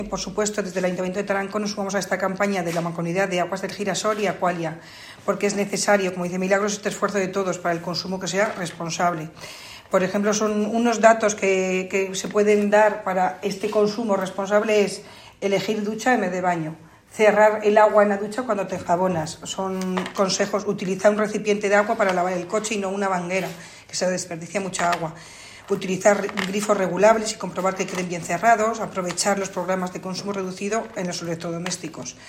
Por supuesto, desde el Ayuntamiento de Tarancón nos sumamos a esta campaña de la Mancomunidad de Aguas del Girasol y Aqualia, porque es necesario, como dice Milagros, este esfuerzo de todos para el consumo que sea responsable. Por ejemplo, son unos datos que se pueden dar para este consumo responsable: es elegir ducha en vez de baño, cerrar el agua en la ducha cuando te enjabonas. Son consejos: utilizar un recipiente de agua para lavar el coche y no una manguera, que se desperdicia mucha agua. Utilizar grifos regulables y comprobar que queden bien cerrados. Aprovechar los programas de consumo reducido en los electrodomésticos.